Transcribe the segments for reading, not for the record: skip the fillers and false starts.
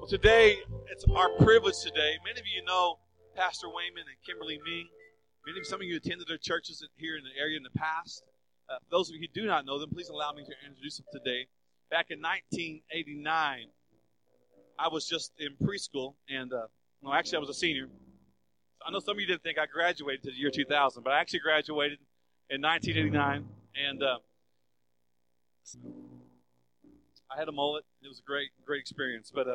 Today, it's our privilege today. Many of you know Pastor Wayman and Kimberly Ming. Some of you attended their churches here in the area in the past. For those of you who do not know them, please allow me to introduce them today. Back in 1989, I was just in preschool, and actually I was a senior. I know some of you didn't think I graduated to the year 2000, but I actually graduated in 1989, and I had a mullet. It was a great experience, but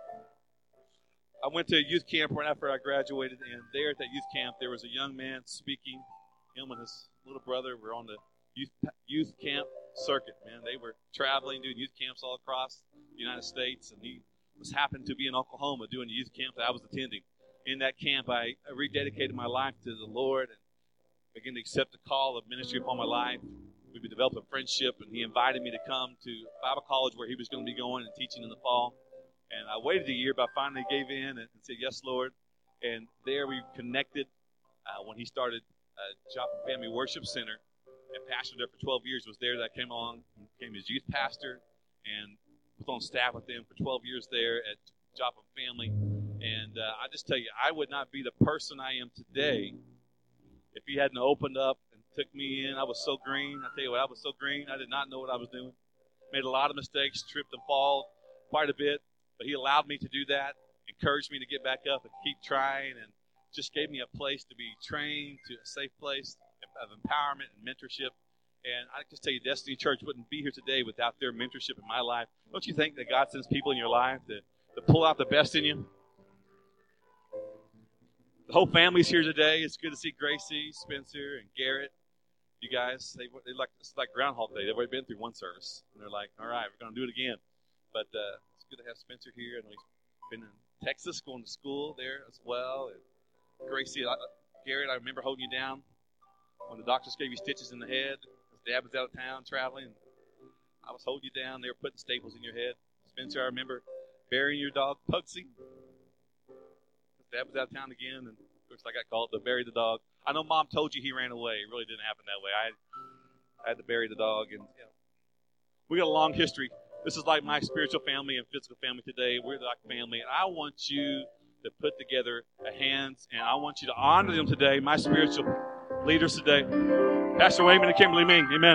I went to a youth camp right after I graduated, and there at that youth camp, there was a young man speaking. Him and his little brother were on the youth camp circuit, man. They were traveling, doing youth camps all across the United States, and he happened to be in Oklahoma doing a youth camp that I was attending. In that camp, I rededicated my life to the Lord and began to accept the call of ministry upon my life. We developed a friendship, and he invited me to come to Bible college where he was going to be going and teaching in the fall. And I waited a year, but I finally gave in and said, yes, Lord. And there we connected when he started Joplin Family Worship Center and pastored there for 12 years. It was there that I came along and became his youth pastor and was on staff with him for 12 years there at Joplin Family. And I just tell you, I would not be the person I am today if he hadn't opened up and took me in. I was so green. I tell you what, I was so green. I did not know what I was doing. Made a lot of mistakes, tripped and fall quite a bit. But he allowed me to do that, encouraged me to get back up and keep trying, and just gave me a place to be trained, to a safe place of empowerment and mentorship. And I just tell you, Destiny Church wouldn't be here today without their mentorship in my life. Don't you think that God sends people in your life to pull out the best in you? The whole family's here today. It's good to see Gracie, Spencer, and Garrett. You guys, it's like Groundhog Day. They've already been through one service. And they're like, all right, we're going to do it again. But it's good to have Spencer here. I know he's been in Texas, going to school there as well. And Gracie, Garrett, I remember holding you down when the doctors gave you stitches in the head. His dad was out of town traveling. I was holding you down. They were putting staples in your head. Spencer, I remember burying your dog, Pugsy. His dad was out of town again, and of course I got called to bury the dog. I know Mom told you he ran away. It really didn't happen that way. I had to bury the dog, and we got a long history. This is like my spiritual family and physical family today. We're like family. And I want you to put together a hands, and I want you to honor them today, my spiritual leaders today. Pastor Wayman and Kimberly Ming. Amen.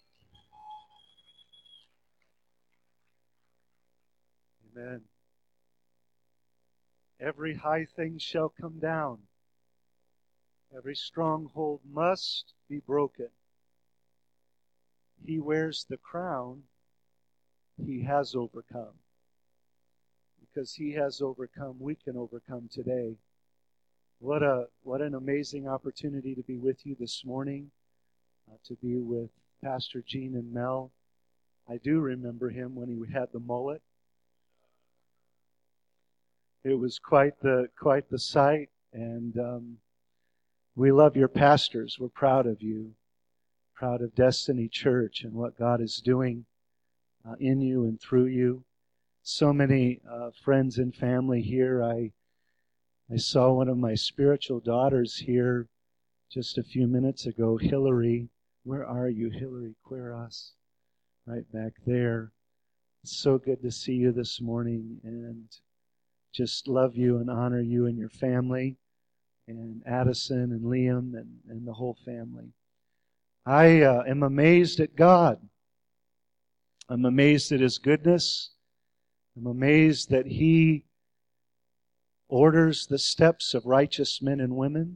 Amen. Every high thing shall come down. Every stronghold must be broken. He wears the crown. He has overcome. Because he has overcome, we can overcome today. What an amazing opportunity to be with you this morning, to be with Pastor Gene and Mel. I do remember him when he had the mullet. It was quite the sight, and we love your pastors. We're proud of you, proud of Destiny Church and what God is doing in you and through you. So many friends and family here. I saw one of my spiritual daughters here just a few minutes ago, Hillary. Where are you, Hillary Quiros? Right back there. It's so good to see you this morning, and just love you and honor you and your family, and Addison and Liam and the whole family. I am amazed at God. I'm amazed at His goodness. I'm amazed that He orders the steps of righteous men and women.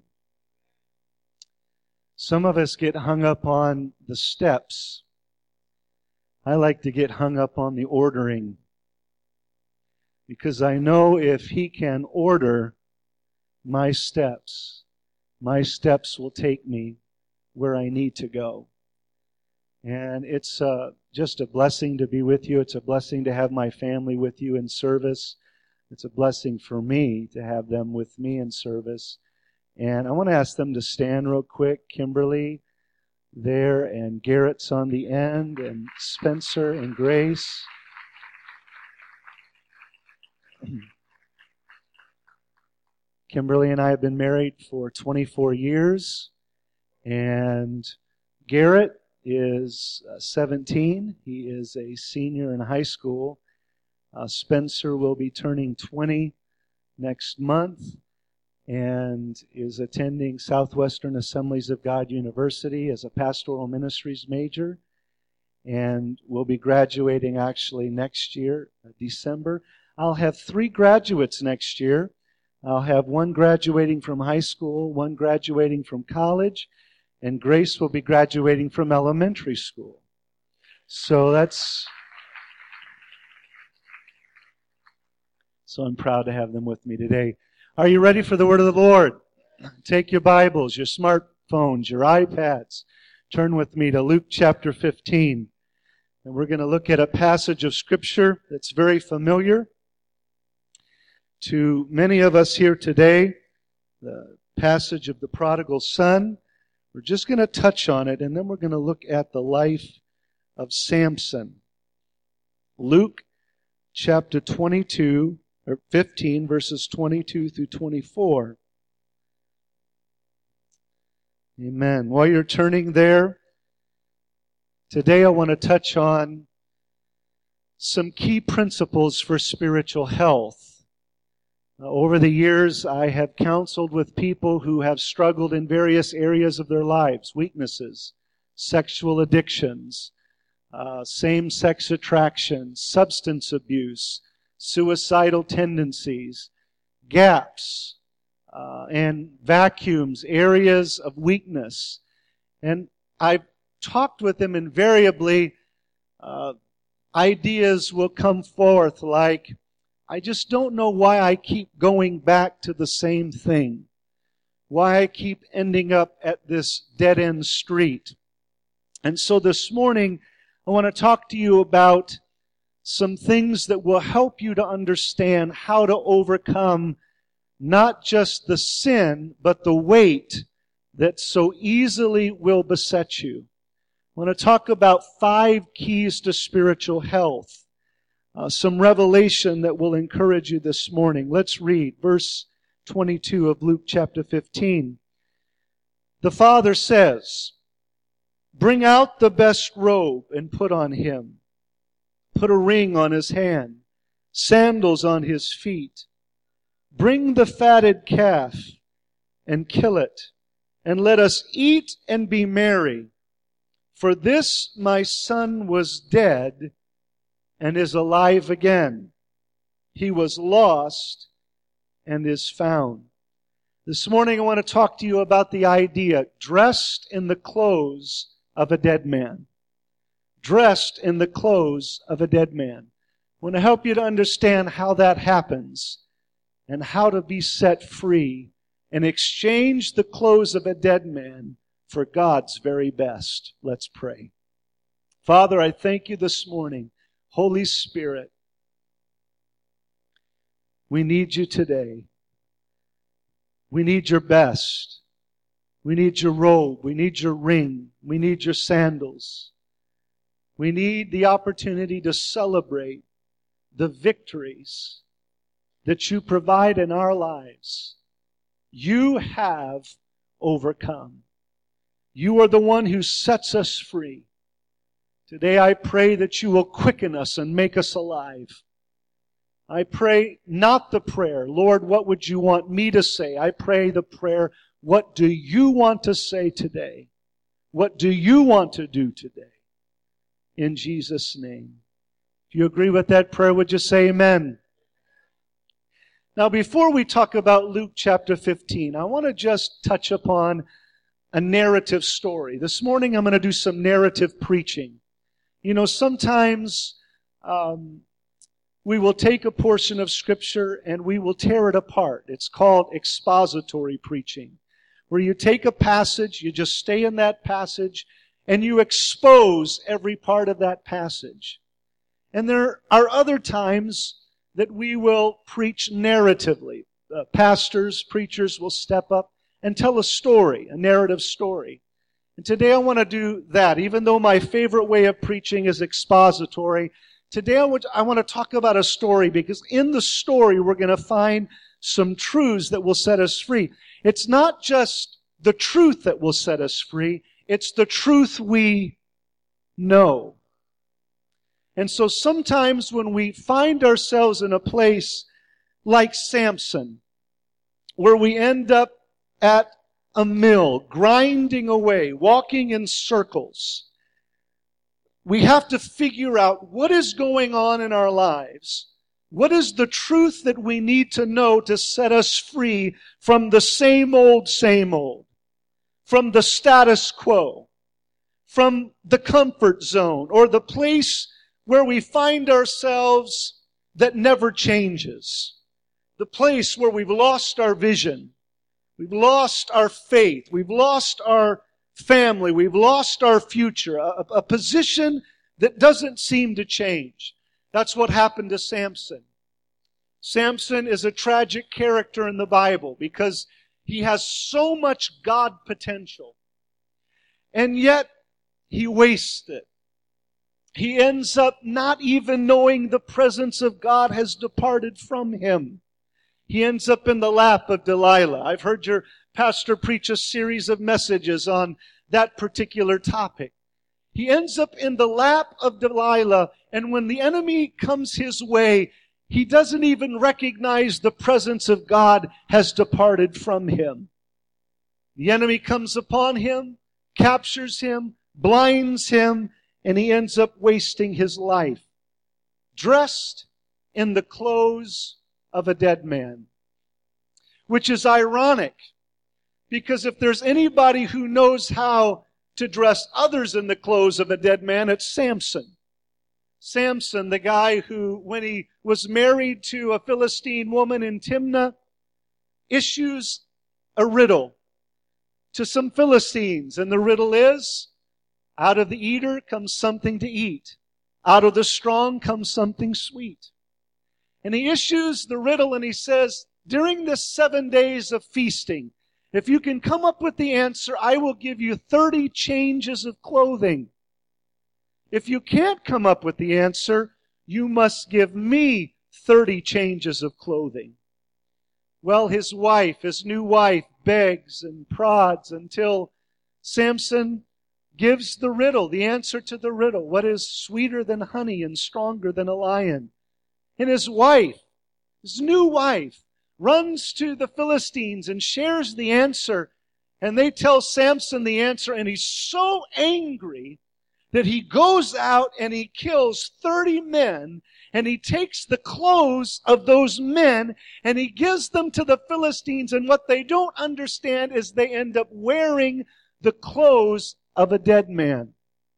Some of us get hung up on the steps. I like to get hung up on the ordering, because I know if He can order my steps will take me where I need to go. And it's just a blessing to be with you. It's a blessing to have my family with you in service. It's a blessing for me to have them with me in service. And I want to ask them to stand real quick. Kimberly there, and Garrett's on the end, and Spencer and Grace. Kimberly and I have been married for 24 years, and Garrett is 17. He is a senior in high school. Spencer will be turning 20 next month and is attending Southwestern Assemblies of God University as a pastoral ministries major, and will be graduating actually next year, December. I'll have 3 graduates next year. I'll have one graduating from high school, one graduating from college, and Grace will be graduating from elementary school. So I'm proud to have them with me today. Are you ready for the word of the Lord? Take your Bibles, your smartphones, your iPads. Turn with me to Luke chapter 15. And we're going to look at a passage of Scripture that's very familiar to many of us here today. The passage of the prodigal son. We're just going to touch on it, and then we're going to look at the life of Samson. Luke chapter 15, verses 22 through 24. Amen. While you're turning there, today I want to touch on some key principles for spiritual health. Over the years, I have counseled with people who have struggled in various areas of their lives, weaknesses, sexual addictions, same-sex attraction, substance abuse, suicidal tendencies, gaps, and vacuums, areas of weakness. And I've talked with them invariably. Ideas will come forth like, I just don't know why I keep going back to the same thing, why I keep ending up at this dead-end street. And so this morning, I want to talk to you about some things that will help you to understand how to overcome not just the sin, but the weight that so easily will beset you. I want to talk about 5 keys to spiritual health. Some revelation that will encourage you this morning. Let's read verse 22 of Luke chapter 15. The Father says, "Bring out the best robe and put on him. Put a ring on his hand, sandals on his feet. Bring the fatted calf and kill it, and let us eat and be merry. For this my son was dead and is alive again. He was lost and is found." This morning I want to talk to you about the idea, dressed in the clothes of a dead man. Dressed in the clothes of a dead man. I want to help you to understand how that happens and how to be set free and exchange the clothes of a dead man for God's very best. Let's pray. Father, I thank you this morning. Holy Spirit, we need you today. We need your best. We need your robe. We need your ring. We need your sandals. We need the opportunity to celebrate the victories that you provide in our lives. You have overcome. You are the one who sets us free. Today I pray that you will quicken us and make us alive. I pray not the prayer, Lord, what would you want me to say? I pray the prayer, what do you want to say today? What do you want to do today? In Jesus' name. If you agree with that prayer, would you say amen? Now, before we talk about Luke chapter 15, I want to just touch upon a narrative story. This morning I'm going to do some narrative preaching. You know, sometimes we will take a portion of Scripture and we will tear it apart. It's called expository preaching, where you take a passage, you just stay in that passage, and you expose every part of that passage. And there are other times that we will preach narratively. Pastors, preachers will step up and tell a story, a narrative story. And today I want to do that. Even though my favorite way of preaching is expository, today I want to talk about a story, because in the story we're going to find some truths that will set us free. It's not just the truth that will set us free, it's the truth we know. And so sometimes when we find ourselves in a place like Samson, where we end up at a mill, grinding away, walking in circles, we have to figure out what is going on in our lives. What is the truth that we need to know to set us free from the same old, from the status quo, from the comfort zone, or the place where we find ourselves that never changes, the place where we've lost our vision, we've lost our faith, we've lost our family, we've lost our future, a position that doesn't seem to change. That's what happened to Samson. Samson is a tragic character in the Bible because he has so much God potential. And yet, he wastes it. He ends up not even knowing the presence of God has departed from him. He ends up in the lap of Delilah. I've heard your pastor preach a series of messages on that particular topic. He ends up in the lap of Delilah, and when the enemy comes his way, he doesn't even recognize the presence of God has departed from him. The enemy comes upon him, captures him, blinds him, and he ends up wasting his life, dressed in the clothes of a dead man. Which is ironic, because if there's anybody who knows how to dress others in the clothes of a dead man, it's Samson. Samson, the guy who, when he was married to a Philistine woman in Timnah, issues a riddle to some Philistines. And the riddle is, out of the eater comes something to eat. Out of the strong comes something sweet. And he issues the riddle and he says, during this 7 days of feasting, if you can come up with the answer, I will give you 30 changes of clothing. If you can't come up with the answer, you must give me 30 changes of clothing. Well, his new wife, begs and prods until Samson gives the riddle, the answer to the riddle. What is sweeter than honey and stronger than a lion? And his wife, his new wife, runs to the Philistines and shares the answer. And they tell Samson the answer, and he's so angry that he goes out and he kills 30 men, and he takes the clothes of those men and he gives them to the Philistines. And what they don't understand is they end up wearing the clothes of a dead man.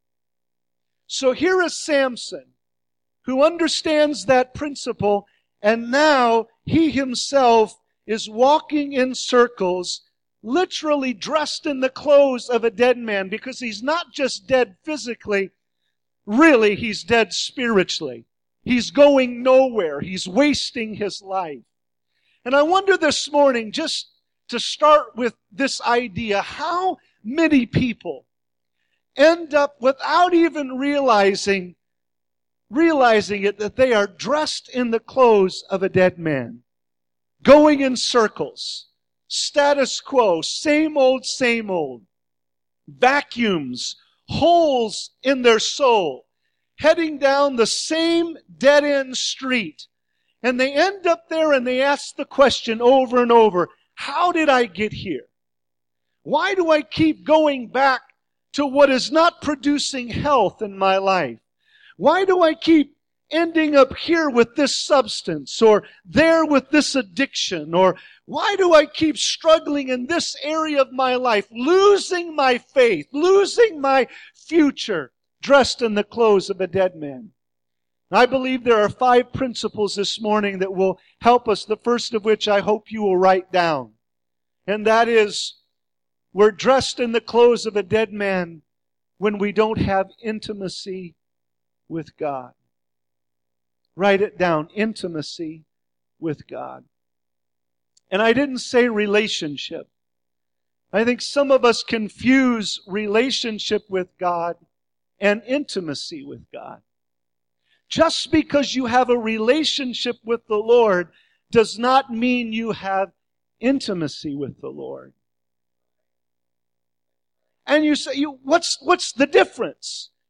So here is Samson, who understands that principle, and now he himself is walking in circles, literally dressed in the clothes of a dead man, because he's not just dead physically, really he's dead spiritually. He's going nowhere. He's wasting his life. And I wonder this morning, just to start with this idea, how many people end up without even realizing it, that they are dressed in the clothes of a dead man, going in circles, status quo, same old, vacuums, holes in their soul, heading down the same dead-end street. And they end up there and they ask the question over and over, how did I get here? Why do I keep going back to what is not producing health in my life? Why do I keep ending up here with this substance, or there with this addiction? Or why do I keep struggling in this area of my life, losing my faith, losing my future, dressed in the clothes of a dead man? I believe there are 5 principles this morning that will help us, the first of which I hope you will write down. And that is, we're dressed in the clothes of a dead man when we don't have intimacy with God. Write it down, intimacy with God. And I didn't say relationship. I think some of us confuse relationship with God and intimacy with God. Just because you have a relationship with the Lord does not mean you have intimacy with the Lord. And you say, what's the difference?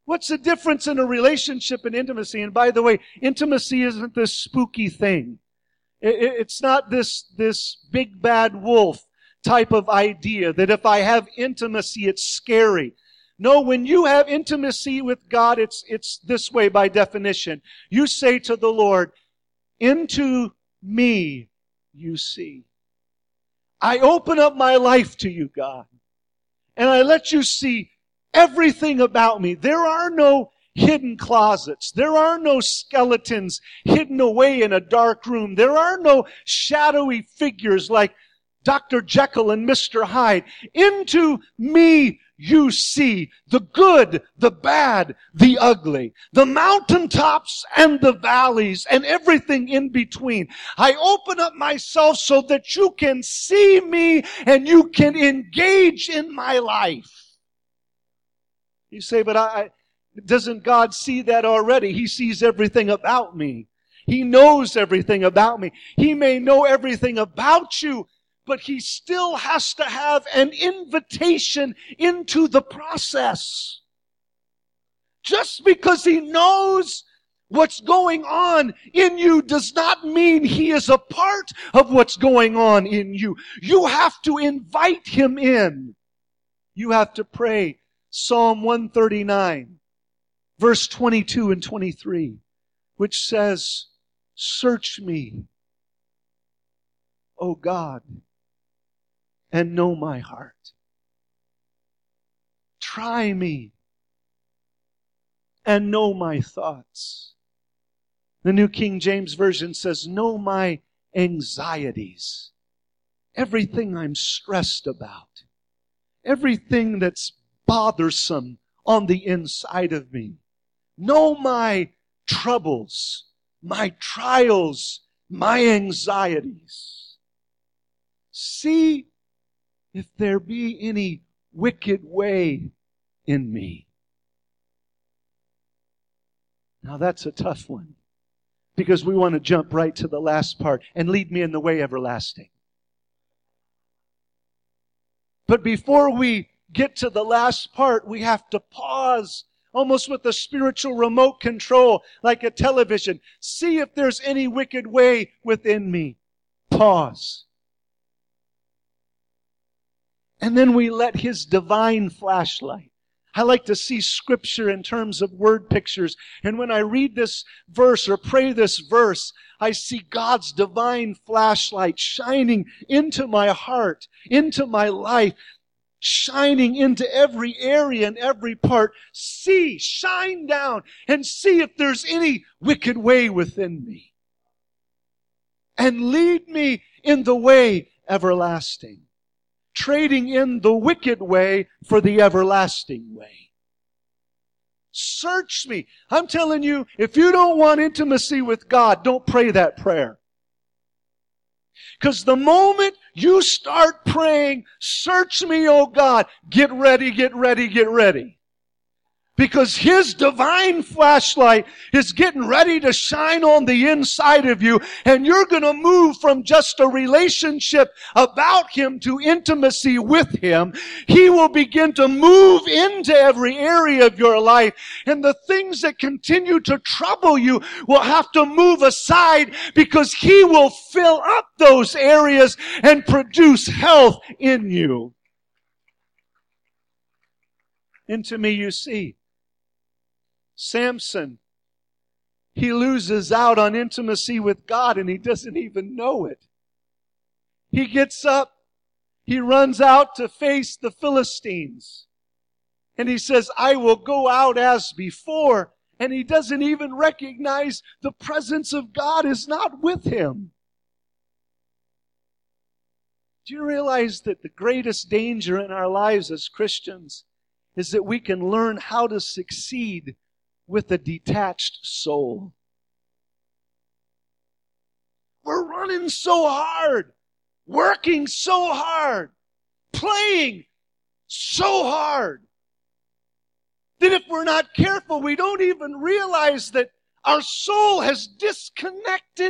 What's the difference in a relationship and intimacy? And by the way, intimacy isn't this spooky thing. It's not this big bad wolf type of idea that if I have intimacy, it's scary. No, when you have intimacy with God, it's this way by definition. You say to the Lord, into me you see. I open up my life to you, God, and I let you see everything about me. There are no hidden closets. There are no skeletons hidden away in a dark room. There are no shadowy figures like Dr. Jekyll and Mr. Hyde. Into me you see the good, the bad, the ugly, the mountaintops and the valleys and everything in between. I open up myself so that you can see me and you can engage in my life. You say, but doesn't God see that already? He sees everything about me. He knows everything about me. He may know everything about you, but He still has to have an invitation into the process. Just because He knows what's going on in you does not mean He is a part of what's going on in you. You have to invite Him in. You have to pray Psalm 139, verse 22 and 23, which says, search me, O God, and know my heart. Try me and know my thoughts. The New King James Version says, know my anxieties. Everything I'm stressed about. Everything that's bothersome on the inside of me. Know my troubles, my trials, my anxieties. See if there be any wicked way in me. Now that's a tough one, because we want to jump right to the last part, and lead me in the way everlasting. But before we get to the last part, we have to pause, almost with a spiritual remote control, like a television. See if there's any wicked way within me. Pause. And then we let His divine flashlight. I like to see Scripture in terms of word pictures. And when I read this verse or pray this verse, I see God's divine flashlight shining into my heart, into my life, shining into every area and every part. See, shine down and see if there's any wicked way within me. And lead me in the way everlasting. Trading in the wicked way for the everlasting way. Search me. I'm telling you, if you don't want intimacy with God, don't pray that prayer. Because the moment you start praying, search me, O God, get ready, get ready, get ready. Because His divine flashlight is getting ready to shine on the inside of you, and you're going to move from just a relationship about Him to intimacy with Him. He will begin to move into every area of your life, and the things that continue to trouble you will have to move aside, because He will fill up those areas and produce health in you. Into me you see. Samson, he loses out on intimacy with God and he doesn't even know it. He gets up, he runs out to face the Philistines. And he says, I will go out as before. And he doesn't even recognize the presence of God is not with him. Do you realize that the greatest danger in our lives as Christians is that we can learn how to succeed with a detached soul? We're running so hard, working so hard, playing so hard, that if we're not careful, we don't even realize that our soul has disconnected.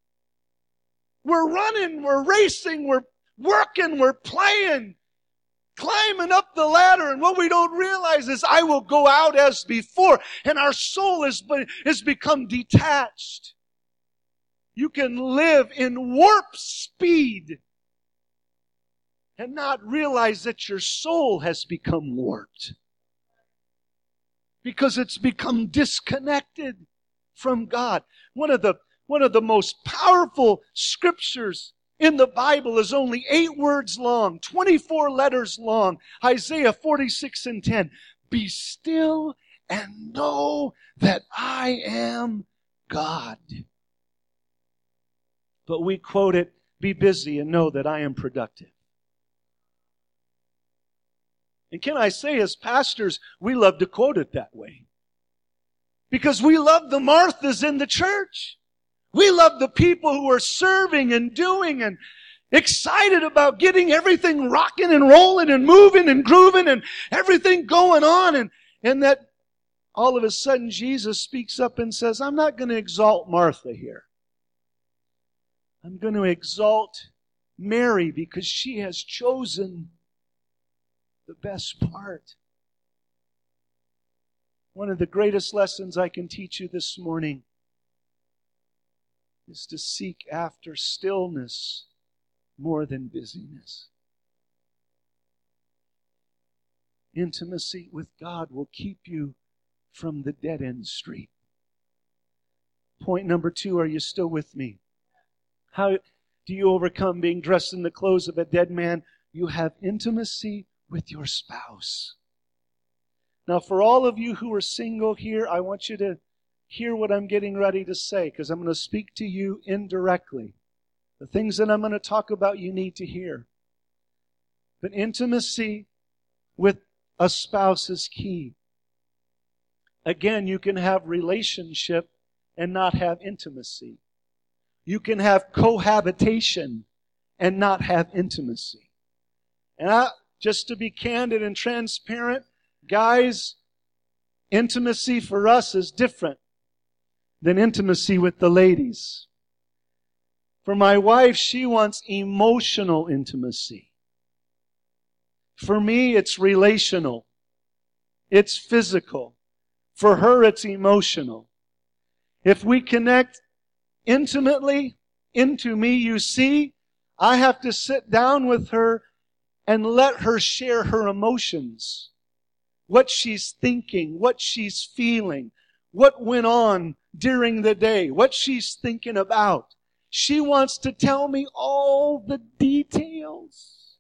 We're running, we're racing, we're working, we're playing, climbing up the ladder, and what we don't realize is I will go out as before, and our soul has become detached. You can live in warp speed and not realize that your soul has become warped because it's become disconnected from God. One of the most powerful scriptures in the Bible is only 8 words long, 24 letters long. Isaiah 46:10. Be still and know that I am God. But we quote it, be busy and know that I am productive. And can I say, as pastors, we love to quote it that way. Because we love the Marthas in the church. We love the people who are serving and doing and excited about getting everything rocking and rolling and moving and grooving and everything going on. And that all of a sudden Jesus speaks up and says, I'm not going to exalt Martha here. I'm going to exalt Mary because she has chosen the best part. One of the greatest lessons I can teach you this morning is to seek after stillness more than busyness. Intimacy with God will keep you from the dead-end street. Point number 2, are you still with me? How do you overcome being dressed in the clothes of a dead man? You have intimacy with your spouse. Now, for all of you who are single here, I want you to hear what I'm getting ready to say, because I'm going to speak to you indirectly. The things that I'm going to talk about you need to hear. But intimacy with a spouse is key. Again, you can have relationship and not have intimacy. You can have cohabitation and not have intimacy. And just to be candid and transparent, guys, intimacy for us is different than intimacy with the ladies. For my wife, she wants emotional intimacy. For me, it's relational. It's physical. For her, it's emotional. If we connect intimately into me, you see, I have to sit down with her and let her share her emotions. What she's thinking, what she's feeling, what went on during the day, what she's thinking about. She wants to tell me all the details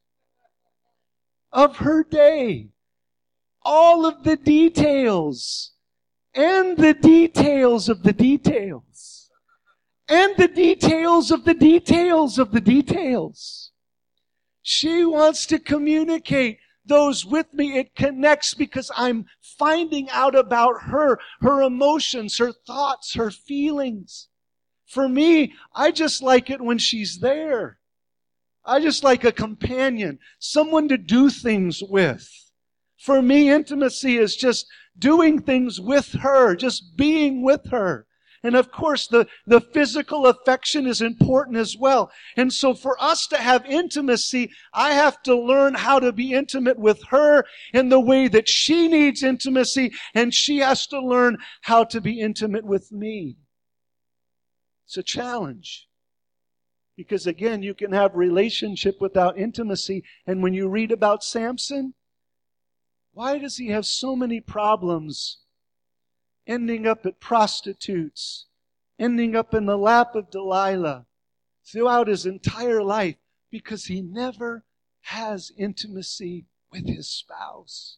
of her day. All of the details. And the details of the details. And the details of the details of the details. She wants to communicate those with me. It connects because I'm finding out about her emotions, her thoughts, her feelings. For me, I just like it when she's there. I just like a companion, someone to do things with. For me, intimacy is just doing things with her, just being with her. And of course, the physical affection is important as well. And so for us to have intimacy, I have to learn how to be intimate with her in the way that she needs intimacy, and she has to learn how to be intimate with me. It's a challenge. Because again, you can have relationship without intimacy. And when you read about Samson, why does he have so many problems? Ending up at prostitutes, ending up in the lap of Delilah throughout his entire life, because he never has intimacy with his spouse.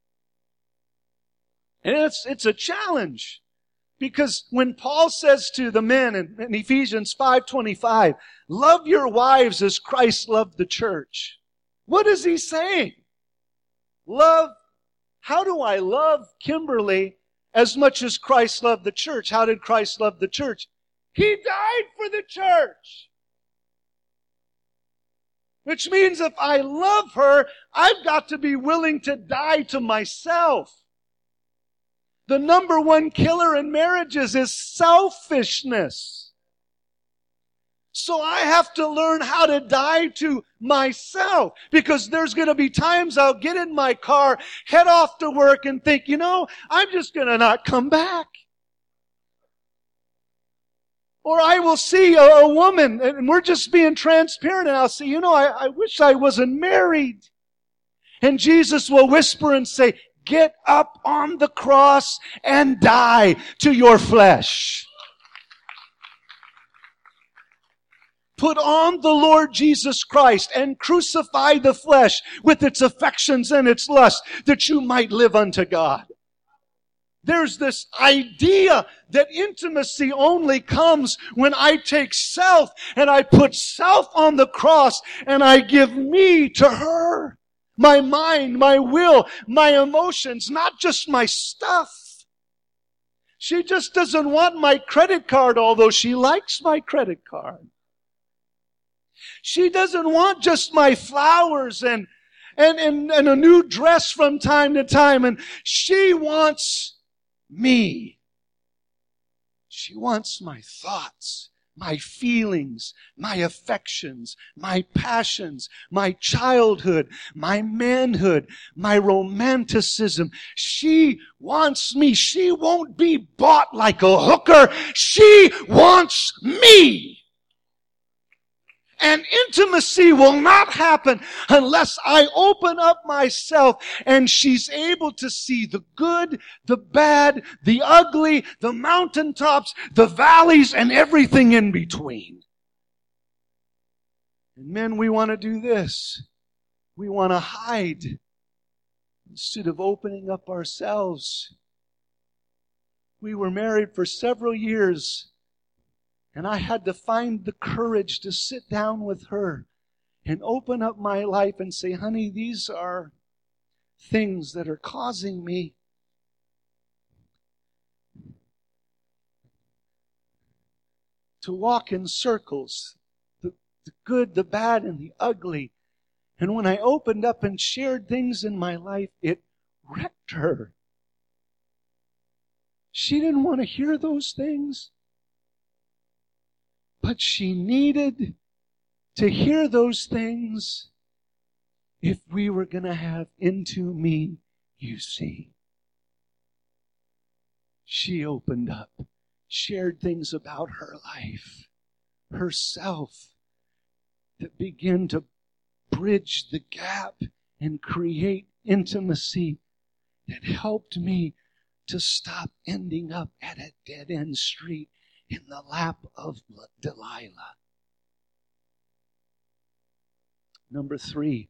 And it's a challenge, because when Paul says to the men in Ephesians 5:25, love your wives as Christ loved the church. What is he saying? How do I love Kimberly as much as Christ loved the church? How did Christ love the church? He died for the church. Which means if I love her, I've got to be willing to die to myself. The number one killer in marriages is selfishness. So I have to learn how to die to myself, because there's going to be times I'll get in my car, head off to work, and think, I'm just going to not come back. Or I will see a woman, and we're just being transparent, and I'll say, I wish I wasn't married. And Jesus will whisper and say, get up on the cross and die to your flesh. Put on the Lord Jesus Christ and crucify the flesh with its affections and its lusts, that you might live unto God. There's this idea that intimacy only comes when I take self and I put self on the cross and I give me to her. My mind, my will, my emotions, not just my stuff. She just doesn't want my credit card, although she likes my credit card. She doesn't want just my flowers and a new dress from time to time. And she wants me. She wants my thoughts, my feelings, my affections, my passions, my childhood, my manhood, my romanticism. She wants me. She won't be bought like a hooker. She wants me. And intimacy will not happen unless I open up myself and she's able to see the good, the bad, the ugly, the mountaintops, the valleys, and everything in between. And men, we want to do this. We want to hide instead of opening up ourselves. We were married for several years. And I had to find the courage to sit down with her and open up my life and say, honey, these are things that are causing me to walk in circles, the good, the bad, and the ugly. And when I opened up and shared things in my life, it wrecked her. She didn't want to hear those things. But she needed to hear those things if we were going to have into me, you see. She opened up, shared things about her life, herself, that began to bridge the gap and create intimacy that helped me to stop ending up at a dead-end street in the lap of Delilah. Number 3,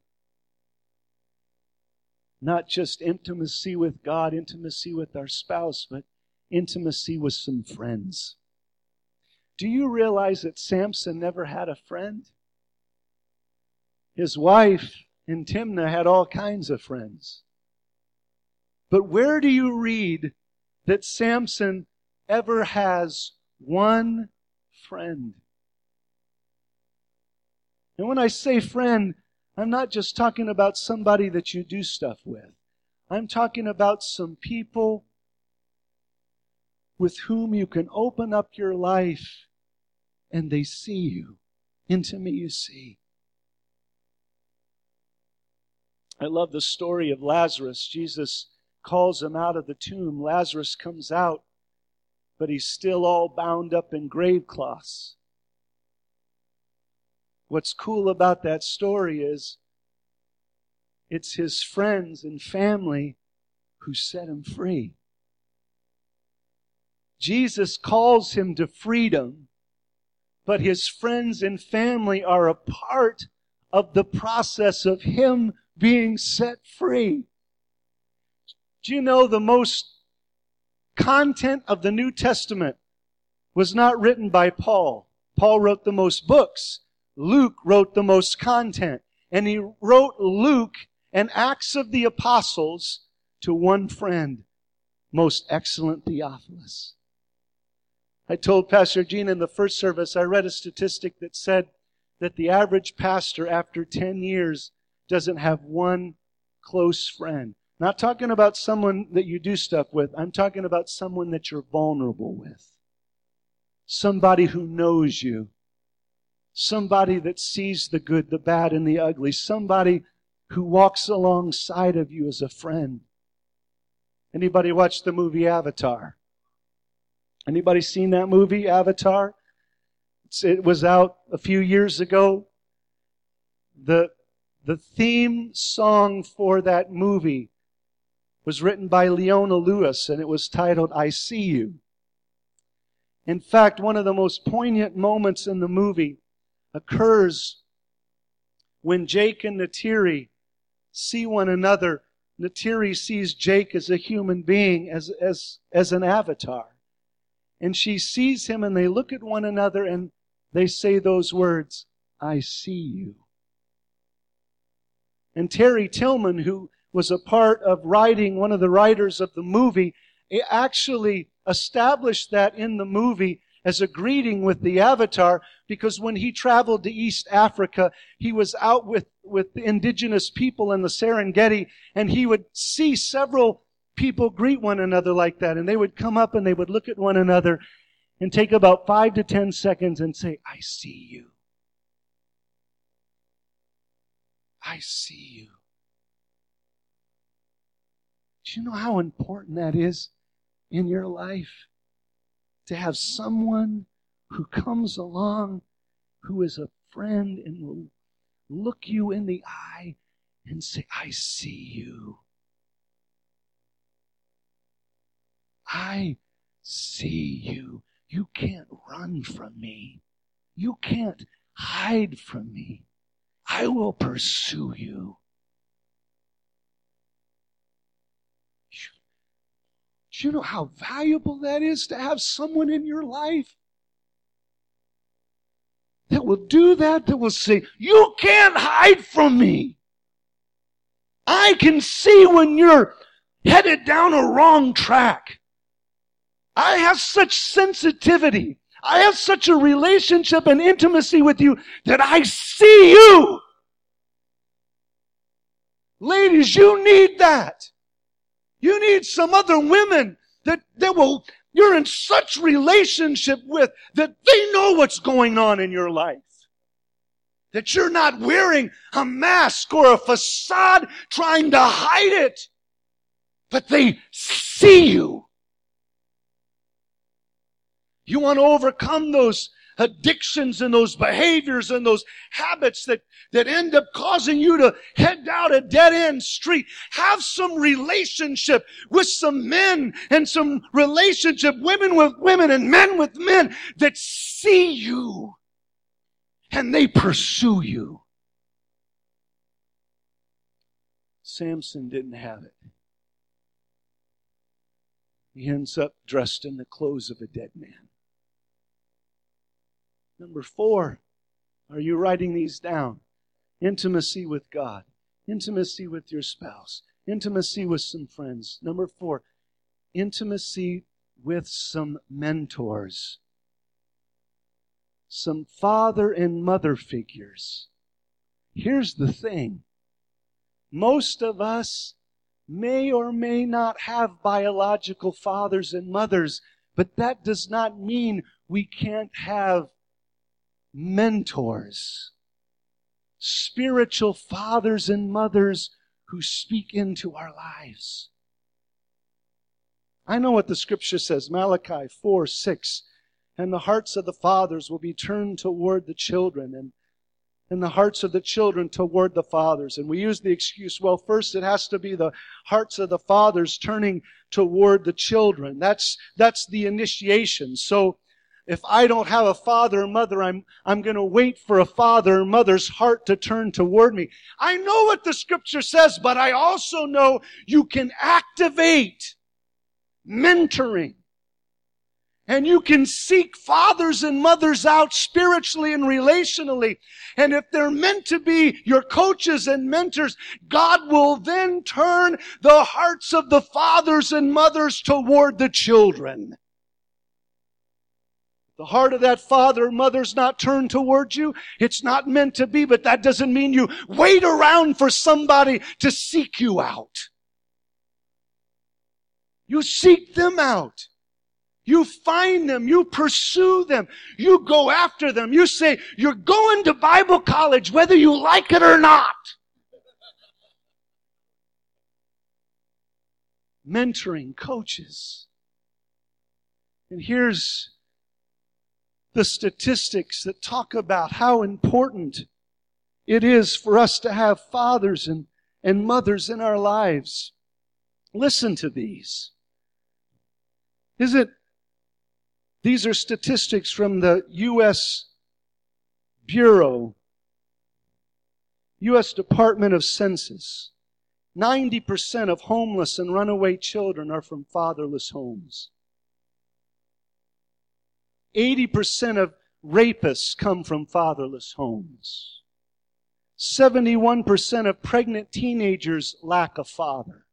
not just intimacy with God, intimacy with our spouse, but intimacy with some friends. Do you realize that Samson never had a friend? His wife in Timnah had all kinds of friends. But where do you read that Samson ever has one friend? And when I say friend, I'm not just talking about somebody that you do stuff with. I'm talking about some people with whom you can open up your life and they see you. Intimacy. I love the story of Lazarus. Jesus calls him out of the tomb. Lazarus comes out, but he's still all bound up in grave cloths. What's cool about that story is it's his friends and family who set him free. Jesus calls him to freedom, but his friends and family are a part of the process of him being set free. Do you know the most content of the New Testament was not written by Paul? Paul wrote the most books. Luke wrote the most content. And he wrote Luke and Acts of the Apostles to one friend, most excellent Theophilus. I told Pastor Gene in the first service, I read a statistic that said that the average pastor after 10 years doesn't have one close friend. Not talking about someone that you do stuff with. I'm talking about someone that you're vulnerable with. Somebody who knows you. somebody that sees the good, the bad, and the ugly, somebody who walks alongside of you as a friend. Anybody watch the movie Avatar? Anybody seen that movie, Avatar? It was out a few years ago. The theme song for that movie was written by Leona Lewis, and it was titled, I See You. In fact, one of the most poignant moments in the movie occurs when Jake and Neytiri see one another. Neytiri sees Jake as a human being, as an avatar. And she sees him, and they look at one another, and they say those words, I see you. And Terry Tillman, who was a part of writing, one of the writers of the movie, actually established that in the movie as a greeting with the avatar, because when he traveled to East Africa, he was out with the indigenous people in the Serengeti, and he would see several people greet one another like that, and they would come up and they would look at one another and take about 5 to 10 seconds and say, I see you. I see you. Do you know how important that is in your life? To have someone who comes along who is a friend and will look you in the eye and say, I see you. I see you. You can't run from me. You can't hide from me. I will pursue you. Do you know how valuable that is to have someone in your life that will do that, that will say, you can't hide from me. I can see when you're headed down a wrong track. I have such sensitivity. I have such a relationship and intimacy with you that I see you. Ladies, you need that. You need some other women that you're in such relationship with that they know what's going on in your life. That you're not wearing a mask or a facade trying to hide it. But they see you. You want to overcome those addictions and those behaviors and those habits that end up causing you to head down a dead-end street. Have some relationship with some men and some relationship, women with women and men with men that see you and they pursue you. Samson didn't have it. He ends up dressed in the clothes of a dead man. Number 4, are you writing these down? Intimacy with God. Intimacy with your spouse. Intimacy with some friends. Number 4, intimacy with some mentors. Some father and mother figures. Here's the thing. Most of us may or may not have biological fathers and mothers, but that does not mean we can't have mentors, spiritual fathers and mothers who speak into our lives. I know what the scripture says, Malachi 4:6, and the hearts of the fathers will be turned toward the children, and the hearts of the children toward the fathers. And we use the excuse, well, first it has to be the hearts of the fathers turning toward the children. That's the initiation. So if I don't have a father or mother, I'm going to wait for a father or mother's heart to turn toward me. I know what the scripture says, but I also know you can activate mentoring. And you can seek fathers and mothers out spiritually and relationally. And if they're meant to be your coaches and mentors, God will then turn the hearts of the fathers and mothers toward the children. The heart of that father or mother's not turned towards you. It's not meant to be, but that doesn't mean you wait around for somebody to seek you out. You seek them out. You find them. You pursue them. You go after them. You say, you're going to Bible college whether you like it or not. Mentoring coaches. And here's the statistics that talk about how important it is for us to have fathers and mothers in our lives. Listen to these. These are statistics from the U.S. U.S. Department of Census. 90% of homeless and runaway children are from fatherless homes. 80% of rapists come from fatherless homes. 71% of pregnant teenagers lack a father.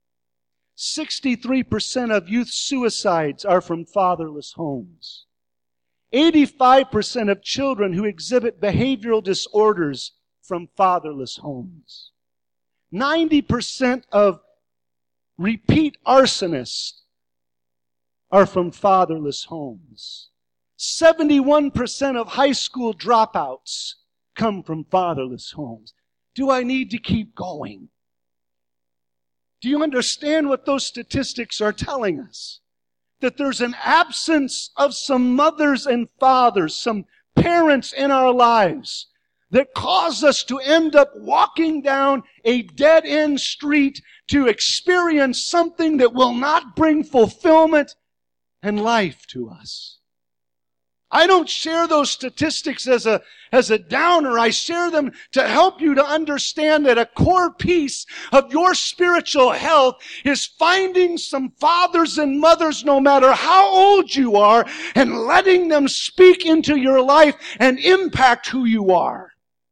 63% of youth suicides are from fatherless homes. 85% of children who exhibit behavioral disorders from fatherless homes. 90% of repeat arsonists are from fatherless homes. 71% of high school dropouts come from fatherless homes. Do I need to keep going? Do you understand what those statistics are telling us? That there's an absence of some mothers and fathers, some parents in our lives that cause us to end up walking down a dead-end street to experience something that will not bring fulfillment and life to us. I don't share those statistics as a downer. I share them to help you to understand that a core piece of your spiritual health is finding some fathers and mothers, no matter how old you are, and letting them speak into your life and impact who you are.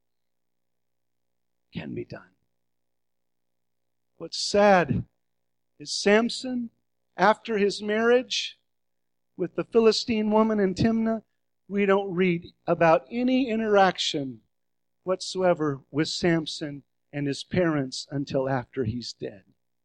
Can be done. What's sad is Samson, after his marriage with the Philistine woman in Timnah, we don't read about any interaction whatsoever with Samson and his parents until after he's dead.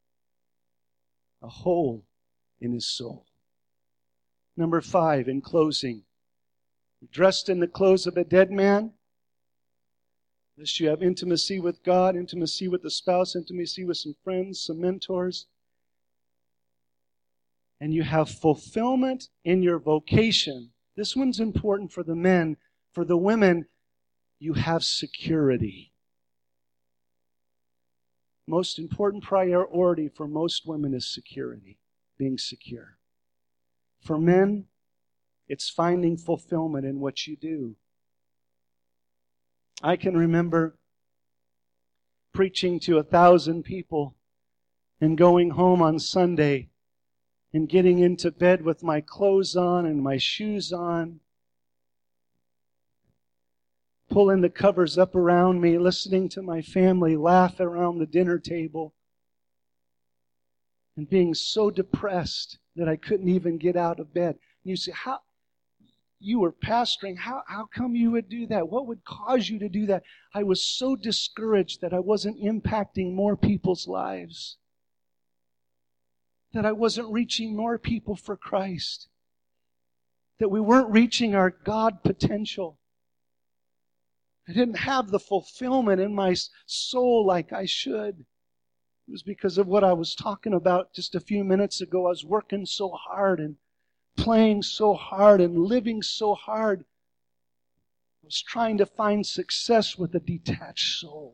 A hole in his soul. Number 5, in closing. Dressed in the clothes of a dead man. Unless you have intimacy with God, intimacy with the spouse, intimacy with some friends, some mentors, and you have fulfillment in your vocation. This one's important for the men. For the women, you have security. Most important priority for most women is security, being secure. For men, it's finding fulfillment in what you do. I can remember preaching to 1,000 people and going home on Sunday and getting into bed with my clothes on and my shoes on, pulling the covers up around me, listening to my family laugh around the dinner table, and being so depressed that I couldn't even get out of bed. And you say, how? You were pastoring. How come you would do that? What would cause you to do that? I was so discouraged that I wasn't impacting more people's lives. That I wasn't reaching more people for Christ. That we weren't reaching our God potential. I didn't have the fulfillment in my soul like I should. It was because of what I was talking about just a few minutes ago. I was working so hard and playing so hard and living so hard. I was trying to find success with a detached soul.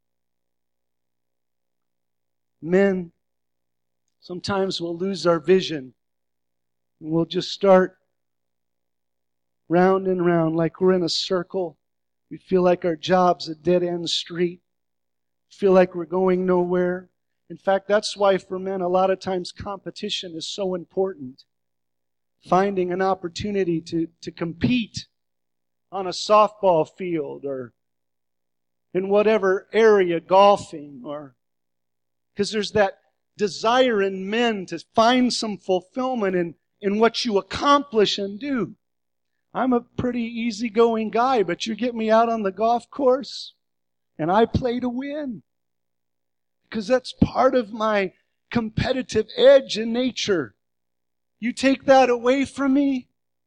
Men, sometimes we'll lose our vision. And we'll just start round and round like we're in a circle. We feel like our job's a dead-end street. Feel like we're going nowhere. In fact, that's why for men a lot of times competition is so important. Finding an opportunity to compete on a softball field or in whatever area, golfing, or because there's that desire in men to find some fulfillment in what you accomplish and do. I'm a pretty easygoing guy, but you get me out on the golf course and I play to win. Because that's part of my competitive edge in nature. You take that away from me?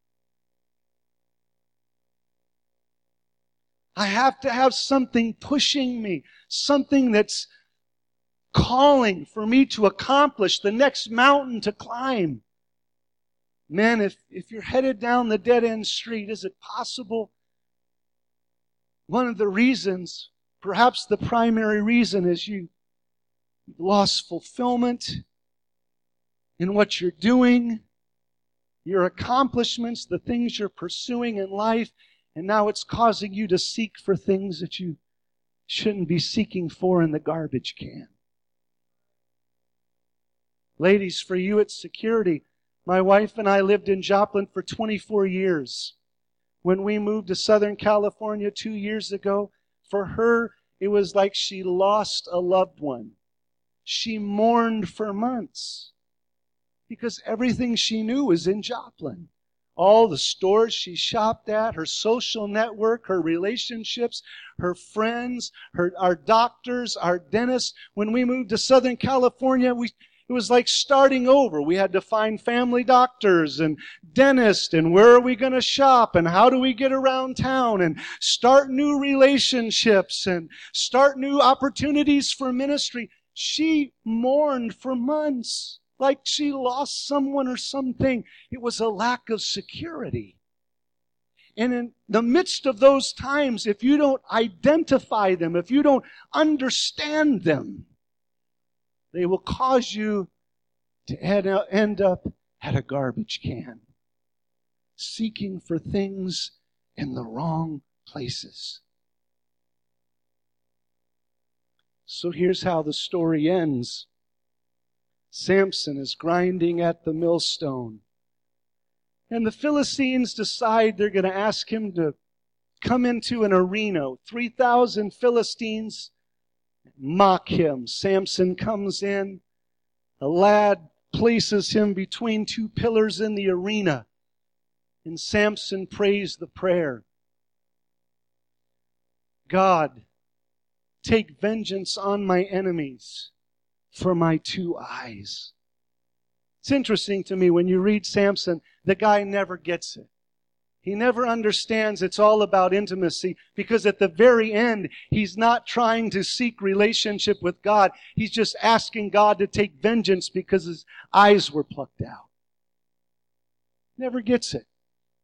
I have to have something pushing me, something that's calling for me to accomplish the next mountain to climb. Man, if you're headed down the dead-end street, is it possible? One of the reasons, perhaps the primary reason, is you've lost fulfillment in what you're doing, your accomplishments, the things you're pursuing in life, and now it's causing you to seek for things that you shouldn't be seeking for in the garbage can. Ladies, for you it's security. My wife and I lived in Joplin for 24 years. When we moved to Southern California 2 years ago, for her, it was like she lost a loved one. She mourned for months because everything she knew was in Joplin. All the stores she shopped at, her social network, her relationships, her friends, our doctors, our dentists. When we moved to Southern California, it was like starting over. We had to find family doctors and dentists and where are we going to shop and how do we get around town and start new relationships and start new opportunities for ministry. She mourned for months like she lost someone or something. It was a lack of security. And in the midst of those times, if you don't identify them, if you don't understand them, they will cause you to end up at a garbage can, seeking for things in the wrong places. So here's how the story ends. Samson is grinding at the millstone. And the Philistines decide they're going to ask him to come into an arena. 3,000 Philistines mock him. Samson comes in. A lad places him between two pillars in the arena. And Samson prays the prayer. God, take vengeance on my enemies for my 2 eyes. It's interesting to me when you read Samson, the guy never gets it. He never understands it's all about intimacy because at the very end, he's not trying to seek relationship with God. He's just asking God to take vengeance because his eyes were plucked out. Never gets it.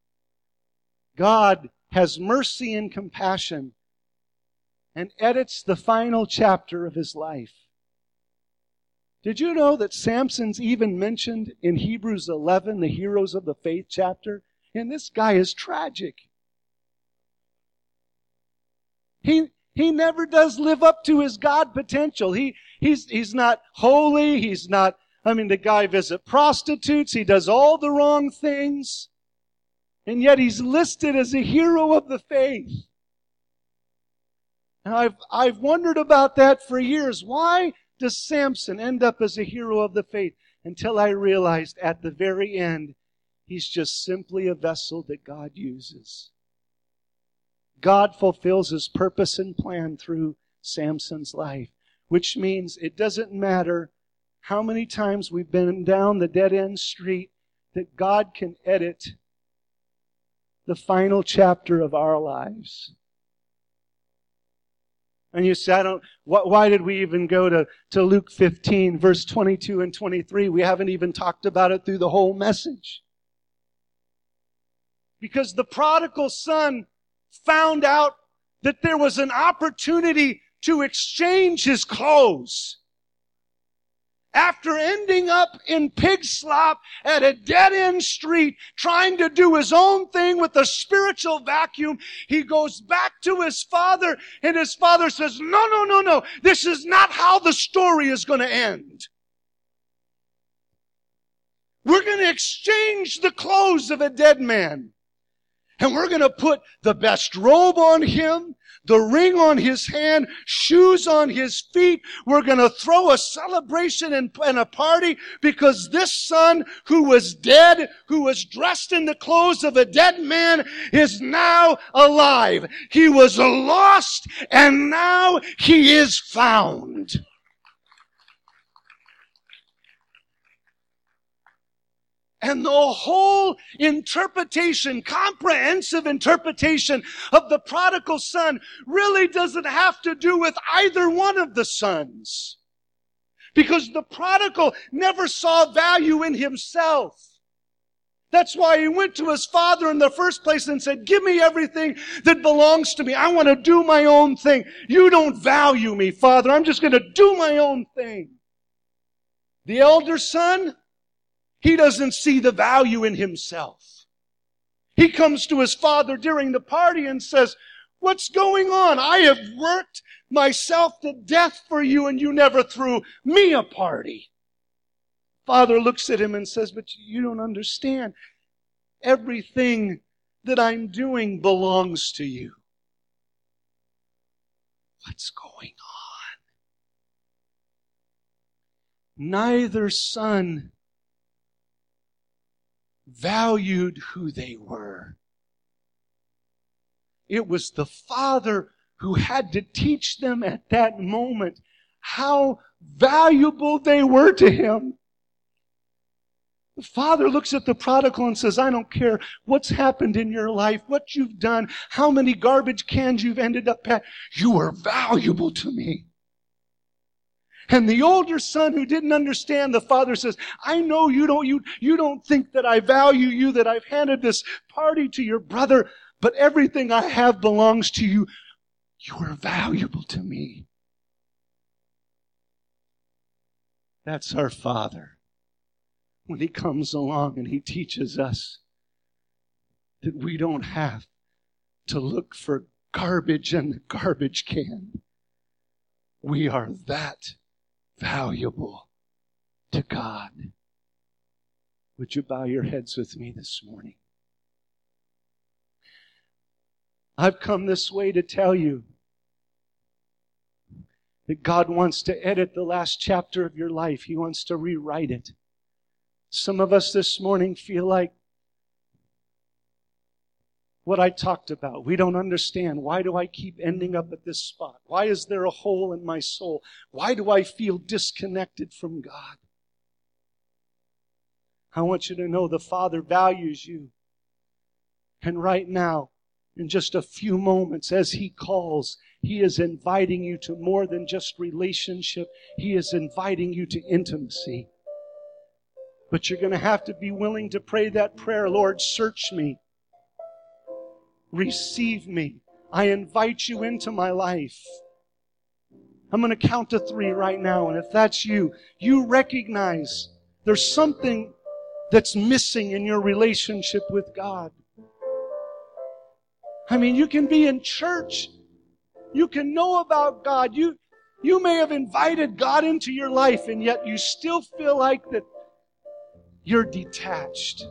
God has mercy and compassion and edits the final chapter of his life. Did you know that Samson's even mentioned in Hebrews 11, the heroes of the faith chapter? And this guy is tragic. He never does live up to his God potential. He's not holy. The guy visits prostitutes. He does all the wrong things. And yet he's listed as a hero of the faith. And I've wondered about that for years. Why does Samson end up as a hero of the faith? Until I realized at the very end, he's just simply a vessel that God uses. God fulfills his purpose and plan through Samson's life, which means it doesn't matter how many times we've been down the dead-end street, that God can edit the final chapter of our lives. And you say, why did we even go to Luke 15, verse 22 and 23? We haven't even talked about it through the whole message. Because the prodigal son found out that there was an opportunity to exchange his clothes. After ending up in pig slop at a dead-end street, trying to do his own thing with a spiritual vacuum, he goes back to his father, and his father says, no. This is not how the story is going to end. We're going to exchange the clothes of a dead man. And we're going to put the best robe on him, the ring on his hand, shoes on his feet. We're going to throw a celebration and a party because this son who was dead, who was dressed in the clothes of a dead man, is now alive. He was lost and now he is found. And the whole interpretation, comprehensive interpretation of the prodigal son really doesn't have to do with either one of the sons. Because the prodigal never saw value in himself. That's why he went to his father in the first place and said, give me everything that belongs to me. I want to do my own thing. You don't value me, Father. I'm just going to do my own thing. The elder son, he doesn't see the value in himself. He comes to his father during the party and says, what's going on? I have worked myself to death for you and you never threw me a party. Father looks at him and says, but you don't understand. Everything that I'm doing belongs to you. What's going on? Neither son valued who they were. It was the father who had to teach them at that moment how valuable they were to him. The father looks at the prodigal and says, I don't care what's happened in your life, what you've done, how many garbage cans you've ended up at. You are valuable to me. And the older son who didn't understand, the father says, I know you don't think that I value you, that I've handed this party to your brother, but everything I have belongs to you. You are valuable to me. That's our Father. When He comes along and He teaches us that we don't have to look for garbage in the garbage can. We are that valuable to God. Would you bow your heads with me this morning? I've come this way to tell you that God wants to edit the last chapter of your life. He wants to rewrite it. Some of us this morning feel like what I talked about. We don't understand. Why do I keep ending up at this spot? Why is there a hole in my soul? Why do I feel disconnected from God? I want you to know the Father values you. And right now, in just a few moments, as He calls, He is inviting you to more than just relationship. He is inviting you to intimacy. But you're going to have to be willing to pray that prayer, Lord, search me. Receive me. I invite you into my life. I'm going to count to 3 right now. And if that's you, you recognize there's something that's missing in your relationship with God. I mean, you can be in church. You can know about God. You may have invited God into your life, and yet you still feel like that you're detached.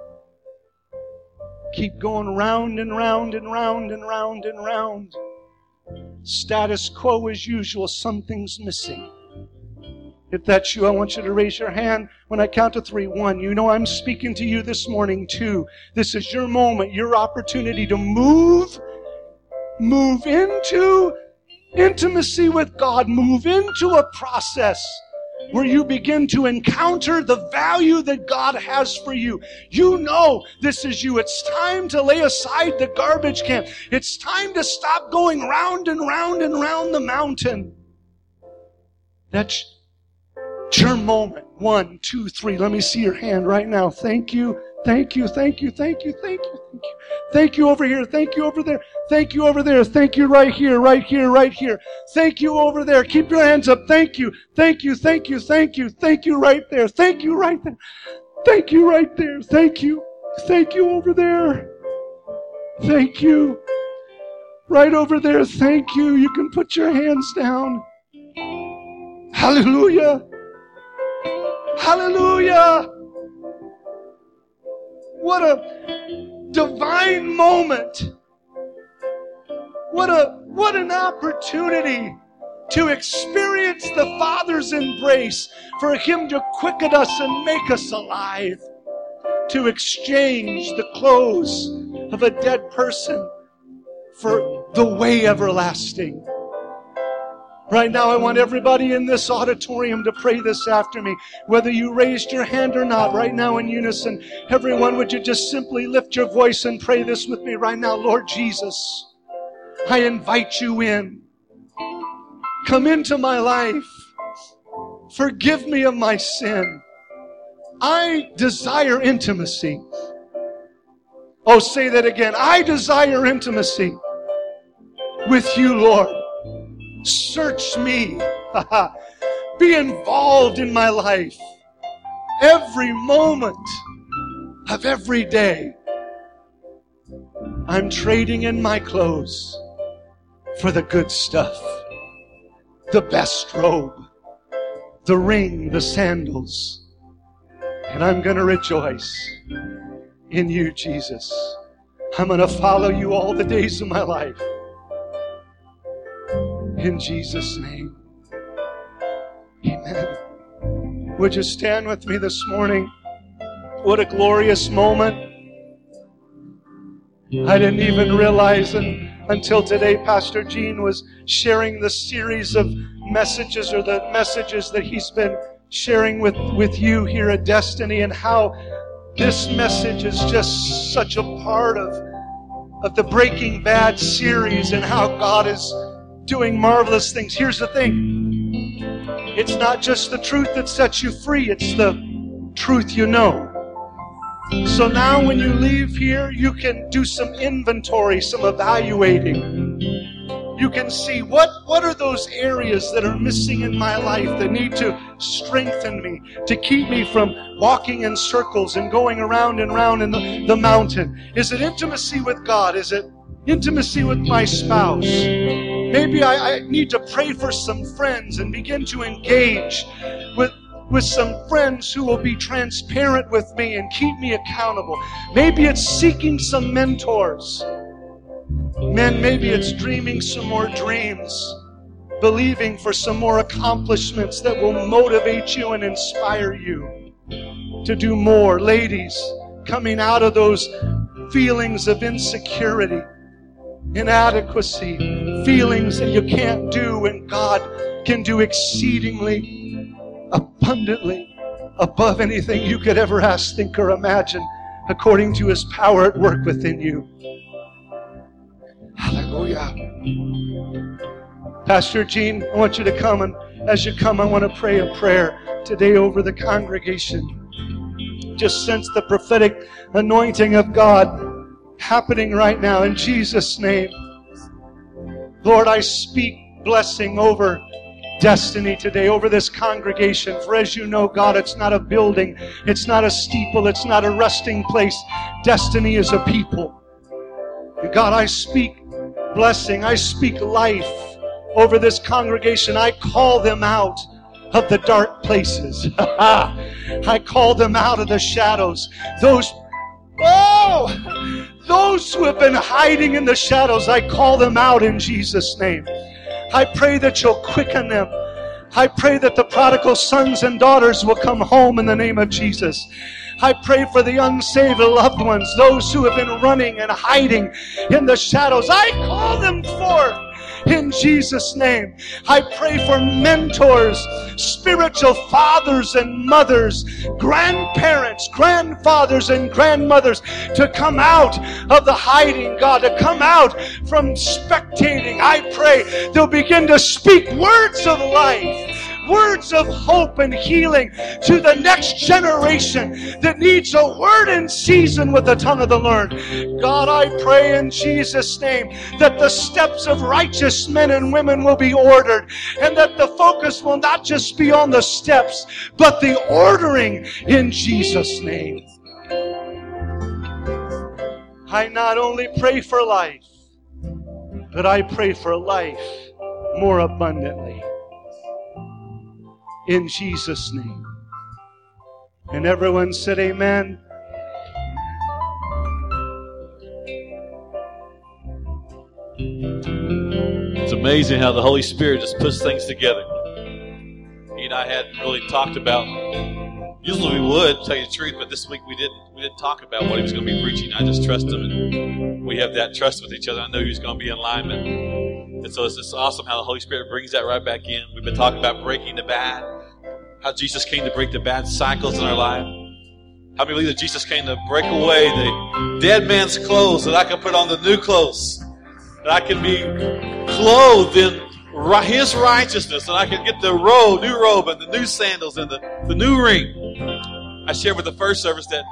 Keep going round and round and round and round and round. Status quo as usual. Something's missing. If that's you, I want you to raise your hand when I count to 3. 1, you know I'm speaking to you this morning. 2, this is your moment, your opportunity to move into intimacy with God. Move into a process where you begin to encounter the value that God has for you. You know this is you. It's time to lay aside the garbage can. It's time to stop going round and round and round the mountain. That's your moment. 1, 2, 3. Let me see your hand right now. Thank you. Thank you. Thank you. Thank you. Thank you. Thank you. Thank you over here. Thank you over there. Thank you over there. Thank you right here. Right here. Right here. Thank you over there. Keep your hands up. Thank you. Thank you. Thank you. Thank you. Thank you right there. Thank you right there. Thank you right there. Thank you. Thank you over there. Thank you. Right over there. Thank you. You can put your hands down. Hallelujah. Hallelujah. What a divine moment. What an opportunity to experience the Father's embrace, for Him to quicken us and make us alive, to exchange the clothes of a dead person for the way everlasting. Right now, I want everybody in this auditorium to pray this after me. Whether you raised your hand or not, right now in unison, everyone, would you just simply lift your voice and pray this with me right now? Lord Jesus, I invite you in. Come into my life. Forgive me of my sin. I desire intimacy. Oh, say that again. I desire intimacy with you, Lord. Search me. Be involved in my life. Every moment of every day. I'm trading in my clothes for the good stuff. The best robe. The ring, the sandals. And I'm going to rejoice in you, Jesus. I'm going to follow you all the days of my life. In Jesus' name. Amen. Would you stand with me this morning? What a glorious moment. I didn't even realize until today Pastor Gene was sharing the series of messages, or the messages that he's been sharing with you here at Destiny, and how this message is just such a part of the Breaking Bad series, and how God is doing marvelous things. Here's the thing. It's not just the truth that sets you free. It's the truth you know. So now when you leave here, you can do some inventory, some evaluating. You can see what are those areas that are missing in my life that need to strengthen me, to keep me from walking in circles and going around and round in the mountain. Is it intimacy with God? Is it intimacy with my spouse? Maybe I need to pray for some friends and begin to engage with some friends who will be transparent with me and keep me accountable. Maybe it's seeking some mentors. Men, maybe it's dreaming some more dreams, believing for some more accomplishments that will motivate you and inspire you to do more. Ladies, coming out of those feelings of insecurity, inadequacy, feelings that you can't do, and God can do exceedingly, abundantly, above anything you could ever ask, think, or imagine, according to His power at work within you. Hallelujah. Pastor Gene, I want you to come, and as you come, I want to pray a prayer today over the congregation. Just sense the prophetic anointing of God happening right now in Jesus' name. Lord, I speak blessing over Destiny today, over this congregation. For as you know, God, it's not a building, it's not a steeple, it's not a resting place. Destiny is a people. And God, I speak blessing, I speak life over this congregation. I call them out of the dark places. I call them out of the shadows. Those who have been hiding in the shadows, I call them out in Jesus' name. I pray that you'll quicken them. I pray that the prodigal sons and daughters will come home in the name of Jesus. I pray for the unsaved loved ones, those who have been running and hiding in the shadows. I call them forth in Jesus' name. I pray for mentors, spiritual fathers and mothers, grandparents, grandfathers and grandmothers to come out of the hiding, God, to come out from spectating. I pray they'll begin to speak words of life, words of hope and healing to the next generation that needs a word in season with the tongue of the learned. God, I pray in Jesus' name that the steps of righteous men and women will be ordered, and that the focus will not just be on the steps, but the ordering in Jesus' name. I not only pray for life, but I pray for life more abundantly. In Jesus' name. And everyone said amen. It's amazing how the Holy Spirit just puts things together. He and I hadn't really talked about, usually we would, tell you the truth, but this week we didn't talk about what he was going to be preaching. I just trust him, and we we have that trust with each other. I know He's going to be in alignment. And so it's just awesome how the Holy Spirit brings that right back in. We've been talking about breaking the bad, how Jesus came to break the bad cycles in our life. How many believe that Jesus came to break away the dead man's clothes so that I can put on the new clothes, that I can be clothed in His righteousness, and I can get the new robe and the new sandals and the new ring. I shared with the first service that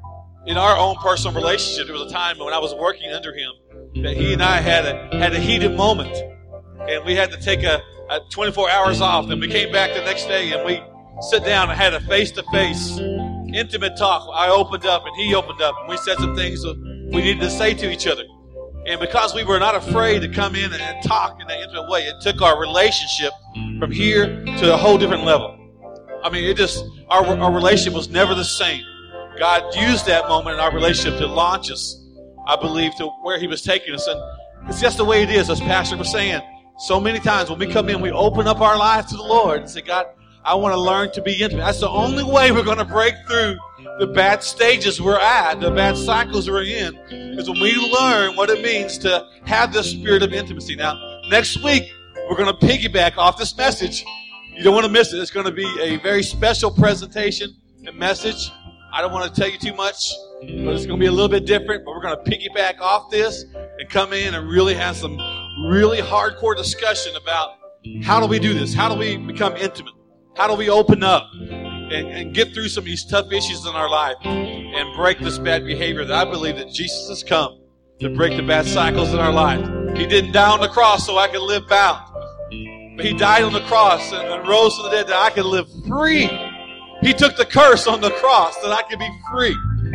in our own personal relationship, there was a time when I was working under him that he and I had a heated moment, and we had to take a 24 hours off. And we came back the next day, and we sat down and had a face-to-face, intimate talk. I opened up, and he opened up, and we said some things that we needed to say to each other. And because we were not afraid to come in and talk in that intimate way, it took our relationship from here to a whole different level. I mean, our relationship was never the same. God used that moment in our relationship to launch us, I believe, to where He was taking us. And it's just the way it is, as Pastor was saying. So many times when we come in, we open up our lives to the Lord and say, God, I want to learn to be intimate. That's the only way we're going to break through the bad stages we're at, the bad cycles we're in, is when we learn what it means to have this spirit of intimacy. Now, next week, we're going to piggyback off this message. You don't want to miss it. It's going to be a very special presentation and message. I don't want to tell you too much, but it's going to be a little bit different. But we're going to piggyback off this and come in and really have some really hardcore discussion about how do we do this? How do we become intimate? How do we open up and get through some of these tough issues in our life and break this bad behavior that I believe that Jesus has come to break the bad cycles in our life. He didn't die on the cross so I could live bound. But He died on the cross and rose from the dead that I could live free. He took the curse on the cross that I could be free.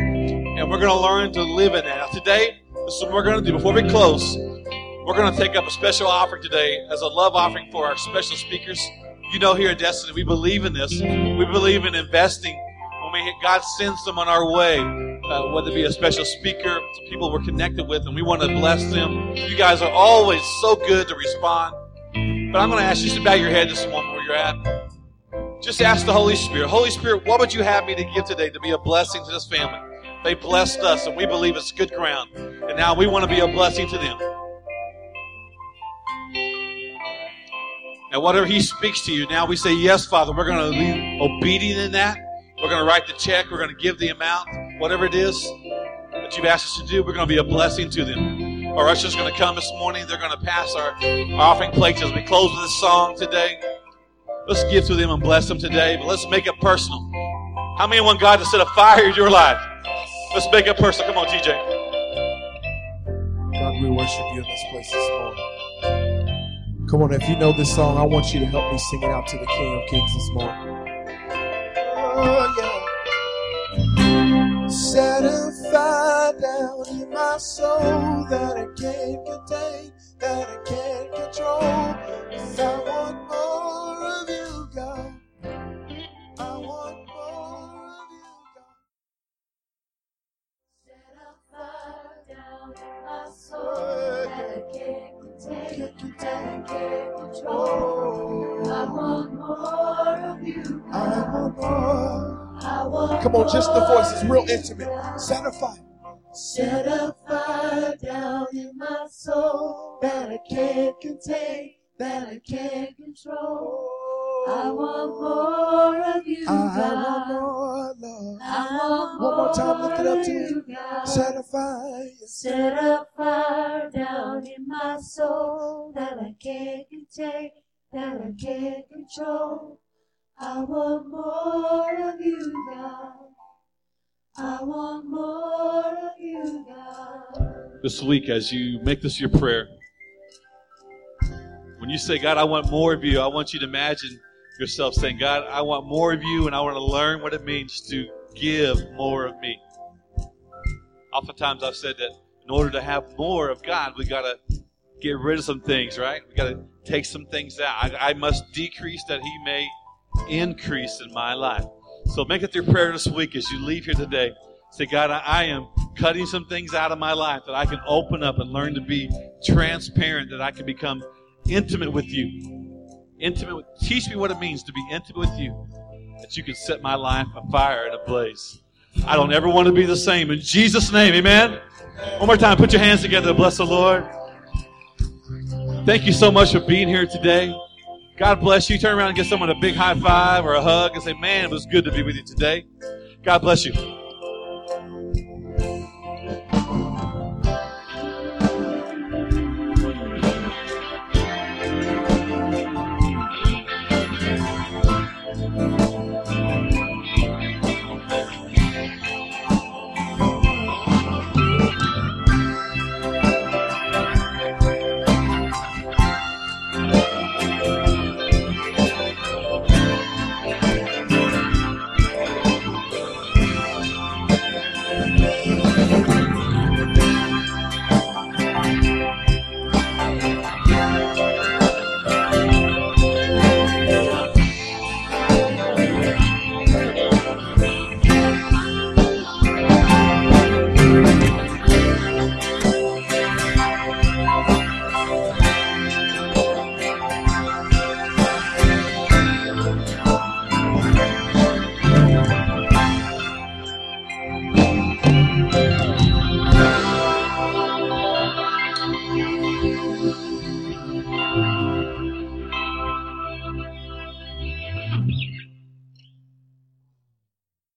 And we're going to learn to live in that. Now today, this is what we're going to do. Before we close, we're going to take up a special offering today as a love offering for our special speakers. You know, here at Destiny, we believe in this. We believe in investing when God sends them on our way, whether it be a special speaker, some people we're connected with, and we want to bless them. You guys are always so good to respond. But I'm going to ask you to bow your head this moment where you're at. Just ask the Holy Spirit. Holy Spirit, what would you have me to give today to be a blessing to this family? They blessed us, and we believe it's good ground. And now we want to be a blessing to them. And whatever He speaks to you, now we say, yes, Father, we're going to be obedient in that. We're going to write the check. We're going to give the amount, whatever it is that you've asked us to do. We're going to be a blessing to them. Our usher's going to come this morning. They're going to pass our offering plates as we close with this song today. Let's give to them and bless them today, but let's make it personal. How many want God to set a fire in your life? Let's make it personal. Come on, TJ. God, we worship You in this place this morning. Come on, if you know this song, I want you to help me sing it out to the King of Kings this morning. Oh, yeah. Set a fire down in my soul that I can't contain, that I can't control. 'Cause I want more of You, God. I want more of You, God. Set a fire down in my soul that I can't contain, that I can't control. I want more of You, God. I want more. I want Come on, just the voice is real more of You, intimate. God. Set a fire. Set a fire down in my soul that I can't contain, that I can't control. I want more of You, I want God. more, Lord. I want One more time, lift it up more to of You. You, God. Set a fire. Set a fire down in my soul that I can't contain, that I can't control. I want more of You, God. I want more of You, God. This week, as you make this your prayer, when you say, God, I want more of You, I want you to imagine yourself saying, God, I want more of You, and I want to learn what it means to give more of Me. Oftentimes I've said that in order to have more of God, we got to get rid of some things, right? We got to take some things out. I must decrease that He may increase in my life. So make it your prayer this week as you leave here today. Say, God, I am cutting some things out of my life that I can open up and learn to be transparent, that I can become intimate with You. Teach me what it means to be intimate with You, that You can set my life on fire and ablaze. I don't ever want to be the same. In Jesus' name, amen? One more time, put your hands together and bless the Lord. Thank you so much for being here today. God bless you. Turn around and give someone a big high five or a hug and say, man, it was good to be with you today. God bless you.